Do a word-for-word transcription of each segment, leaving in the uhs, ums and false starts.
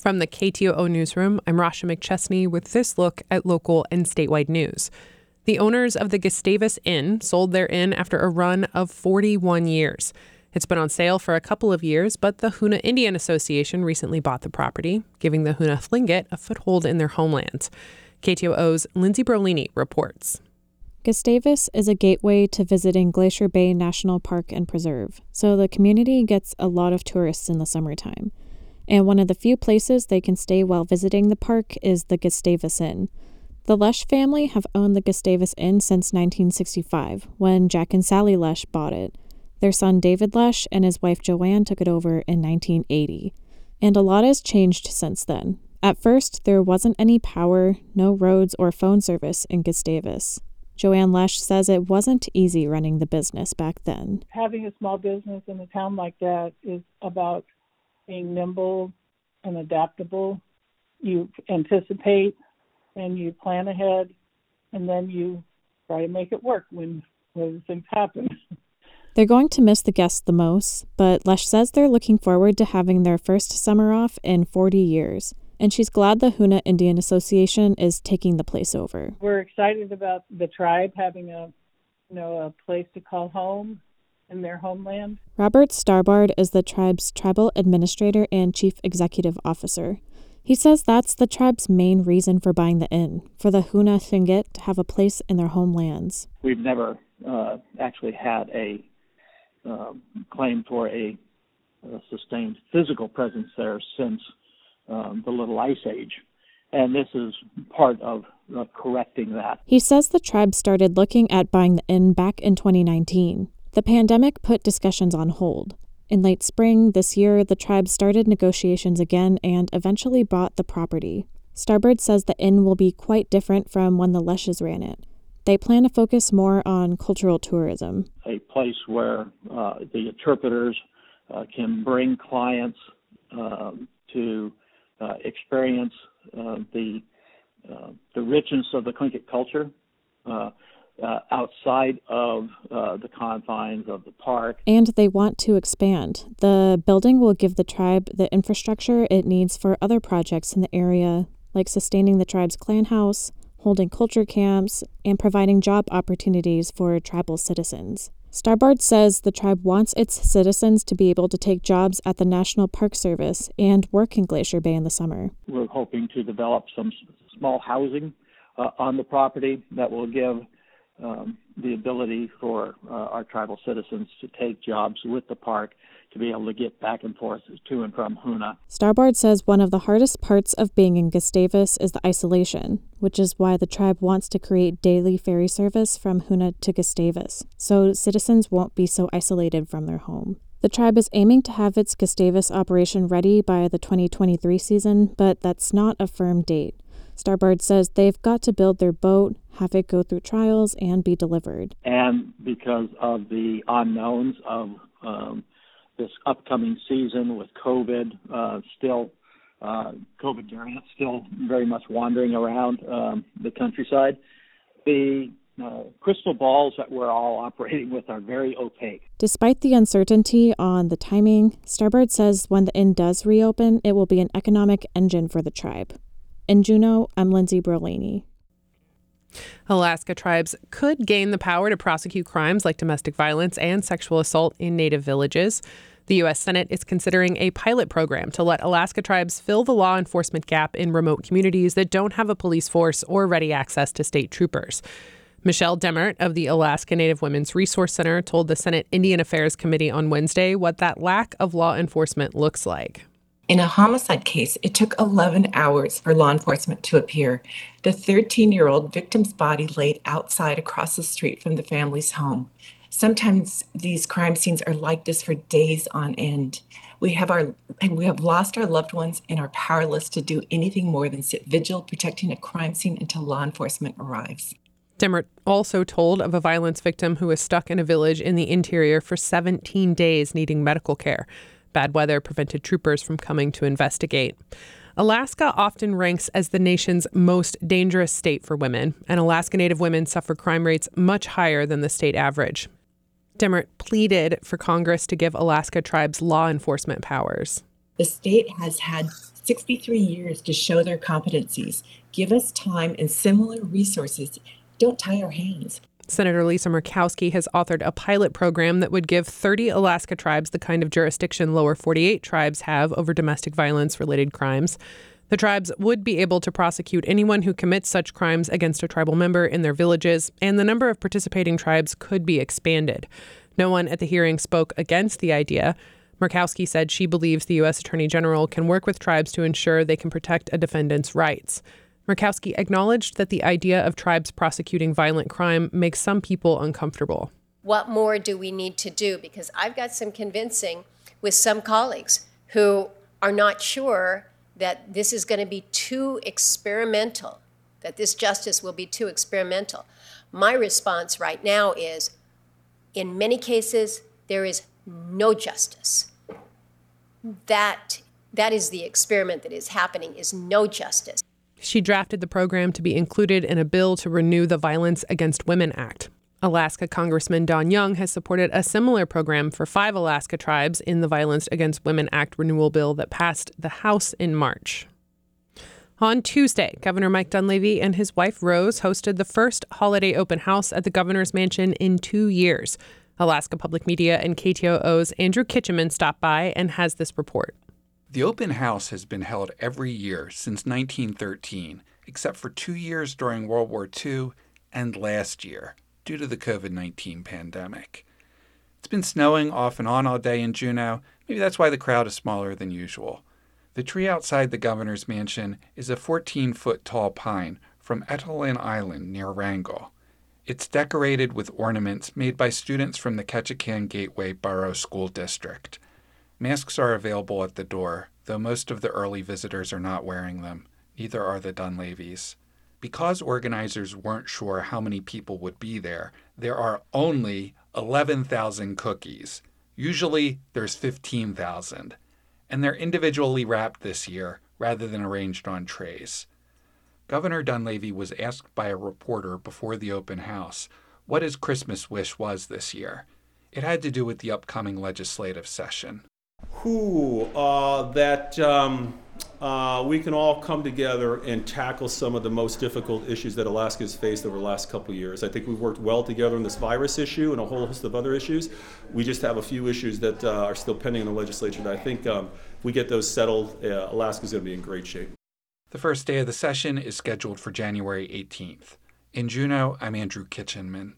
From the K T O O newsroom, I'm Rasha McChesney with this look at local and statewide news. The owners of the Gustavus Inn sold their inn after a run of forty-one years. It's been on sale for a couple of years, but the Hoonah Indian Association recently bought the property, giving the Hoonah Tlingit a foothold in their homeland. K T O O's Lindsay Brolini reports. Gustavus is a gateway to visiting Glacier Bay National Park and Preserve, so the community gets a lot of tourists in the summertime. And one of the few places they can stay while visiting the park is the Gustavus Inn. The Lesh family have owned the Gustavus Inn since nineteen sixty-five, when Jack and Sally Lesh bought it. Their son David Lesh and his wife Joanne took it over in nineteen eighty. And a lot has changed since then. At first, there wasn't any power, no roads, or phone service in Gustavus. Joanne Lesh says it wasn't easy running the business back then. Having a small business in a town like that is about being nimble and adaptable. You anticipate and you plan ahead, and then you try to make it work when, when things happen. They're going to miss the guests the most, but Lesh says they're looking forward to having their first summer off in forty years. And she's glad the Hoonah Indian Association is taking the place over. We're excited about the tribe having a, you know, a place to call home in their homeland. Robert Starbard is the tribe's tribal administrator and chief executive officer. He says that's the tribe's main reason for buying the inn, for the Hoonah Tlingit to have a place in their homelands. We've never uh, actually had a uh, claim for a, a sustained physical presence there since um, the Little Ice Age, and this is part of uh, correcting that. He says the tribe started looking at buying the inn back in twenty nineteen. The pandemic put discussions on hold. In late spring this year, the tribe started negotiations again and eventually bought the property. Starbird says the inn will be quite different from when the Leshes ran it. They plan to focus more on cultural tourism. A place where uh, the interpreters uh, can bring clients uh, to uh, experience uh, the uh, the richness of the Tlingit culture uh, uh, outside of uh, the confines of the park. And they want to expand. The building will give the tribe the infrastructure it needs for other projects in the area, like sustaining the tribe's clan house, holding culture camps, and providing job opportunities for tribal citizens. Starbard says the tribe wants its citizens to be able to take jobs at the National Park Service and work in Glacier Bay in the summer. We're hoping to develop some small housing uh, on the property that will give um, the ability for uh, our tribal citizens to take jobs with the park, to be able to get back and forth to and from Hoonah. Starbard says one of the hardest parts of being in Gustavus is the isolation, which is why the tribe wants to create daily ferry service from Hoonah to Gustavus, so citizens won't be so isolated from their home. The tribe is aiming to have its Gustavus operation ready by the twenty twenty-three season, but that's not a firm date. Starbard says they've got to build their boat, have it go through trials, and be delivered. And because of the unknowns of um, this upcoming season with COVID, uh, still uh, COVID variant still very much wandering around um, the countryside, the uh, crystal balls that we're all operating with are very opaque. Despite the uncertainty on the timing, Starbard says when the inn does reopen, it will be an economic engine for the tribe. In Juneau, I'm Lindsay Brolini. Alaska tribes could gain the power to prosecute crimes like domestic violence and sexual assault in native villages. The U S Senate is considering a pilot program to let Alaska tribes fill the law enforcement gap in remote communities that don't have a police force or ready access to state troopers. Michelle Demert of the Alaska Native Women's Resource Center told the Senate Indian Affairs Committee on Wednesday what that lack of law enforcement looks like. In a homicide case, it took eleven hours for law enforcement to appear. The thirteen-year-old victim's body laid outside across the street from the family's home. Sometimes these crime scenes are like this for days on end. We have our and we have lost our loved ones and are powerless to do anything more than sit vigil protecting a crime scene until law enforcement arrives. Demert also told of a violence victim who was stuck in a village in the interior for seventeen days needing medical care. Bad weather prevented troopers from coming to investigate. Alaska often ranks as the nation's most dangerous state for women, and Alaska Native women suffer crime rates much higher than the state average. Demert pleaded for Congress to give Alaska tribes law enforcement powers. The state has had sixty-three years to show their competencies. Give us time and similar resources. Don't tie our hands. Senator Lisa Murkowski has authored a pilot program that would give thirty Alaska tribes the kind of jurisdiction lower forty-eight tribes have over domestic violence-related crimes. The tribes would be able to prosecute anyone who commits such crimes against a tribal member in their villages, and the number of participating tribes could be expanded. No one at the hearing spoke against the idea. Murkowski said she believes the U S Attorney General can work with tribes to ensure they can protect a defendant's rights. Murkowski acknowledged that the idea of tribes prosecuting violent crime makes some people uncomfortable. What more do we need to do? Because I've got some convincing with some colleagues who are not sure that this is going to be too experimental, that this justice will be too experimental. My response right now is, in many cases, there is no justice. That, that is the experiment that is happening, is no justice. She drafted the program to be included in a bill to renew the Violence Against Women Act. Alaska Congressman Don Young has supported a similar program for five Alaska tribes in the Violence Against Women Act renewal bill that passed the House in March. On Tuesday, Governor Mike Dunleavy and his wife Rose hosted the first holiday open house at the governor's mansion in two years. Alaska Public Media and K T O O's Andrew Kitchenman stopped by and has this report. The open house has been held every year since nineteen thirteen, except for two years during World War Two and last year, due to the covid nineteen pandemic. It's been snowing off and on all day in Juneau. Maybe that's why the crowd is smaller than usual. The tree outside the governor's mansion is a fourteen-foot tall pine from Etowlin Island near Wrangell. It's decorated with ornaments made by students from the Ketchikan Gateway Borough School District. Masks are available at the door, though most of the early visitors are not wearing them. Neither are the Dunleavys. Because organizers weren't sure how many people would be there, there are only eleven thousand cookies. Usually, there's fifteen thousand. And they're individually wrapped this year, rather than arranged on trays. Governor Dunleavy was asked by a reporter before the open house what his Christmas wish was this year. It had to do with the upcoming legislative session. Who uh, that um, uh, we can all come together and tackle some of the most difficult issues that Alaska has faced over the last couple of years. I think we've worked well together on this virus issue and a whole host of other issues. We just have a few issues that uh, are still pending in the legislature that I think um, if we get those settled, uh, Alaska's going to be in great shape. The first day of the session is scheduled for January eighteenth. In Juneau, I'm Andrew Kitchenman.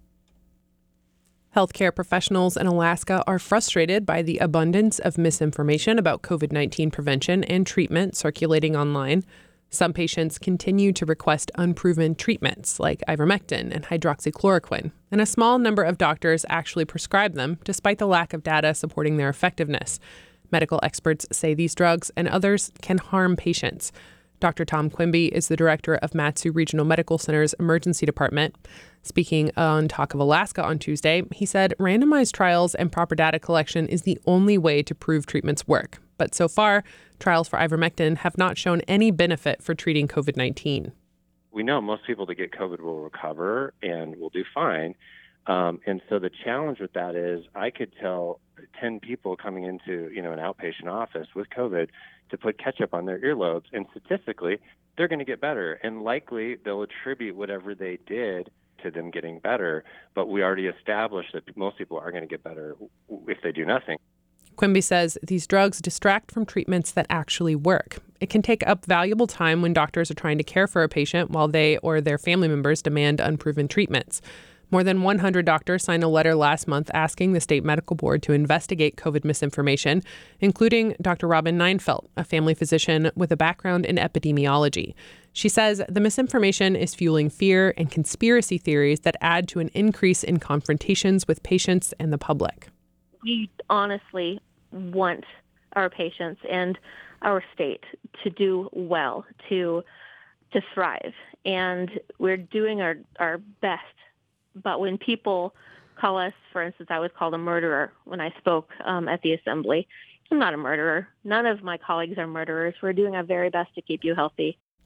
Healthcare professionals in Alaska are frustrated by the abundance of misinformation about covid nineteen prevention and treatment circulating online. Some patients continue to request unproven treatments like ivermectin and hydroxychloroquine, and a small number of doctors actually prescribe them despite the lack of data supporting their effectiveness. Medical experts say these drugs and others can harm patients. Doctor Tom Quimby is the director of Mat-Su Regional Medical Center's emergency department. Speaking on Talk of Alaska on Tuesday, he said randomized trials and proper data collection is the only way to prove treatments work. But so far, trials for ivermectin have not shown any benefit for treating covid nineteen. We know most people that get COVID will recover and will do fine. Um, and so the challenge with that is I could tell ten people coming into, you know, an outpatient office with COVID to put ketchup on their earlobes, and statistically, they're going to get better. And likely they'll attribute whatever they did to them getting better. But we already established that most people are going to get better if they do nothing. Quimby says these drugs distract from treatments that actually work. It can take up valuable time when doctors are trying to care for a patient while they or their family members demand unproven treatments. More than one hundred doctors signed a letter last month asking the state medical board to investigate COVID misinformation, including Doctor Robin Neinfeld, a family physician with a background in epidemiology. She says the misinformation is fueling fear and conspiracy theories that add to an increase in confrontations with patients and the public. We honestly want our patients and our state to do well, to to thrive, and we're doing our, our best. But when people call us, for instance, I was called a murderer when I spoke um, at the assembly. I'm not a murderer. None of my colleagues are murderers. We're doing our very best to keep you healthy.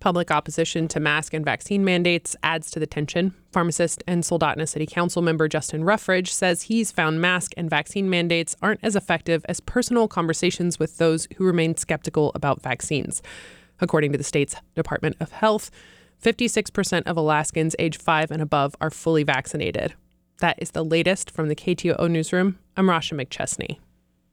Public opposition to mask and vaccine mandates adds to the tension. Pharmacist and Soldotna City Council member Justin Ruffridge says he's found mask and vaccine mandates aren't as effective as personal conversations with those who remain skeptical about vaccines. According to the state's Department of Health, fifty-six percent of Alaskans age five and above are fully vaccinated. That is the latest from the K T O O newsroom. I'm Rasha McChesney.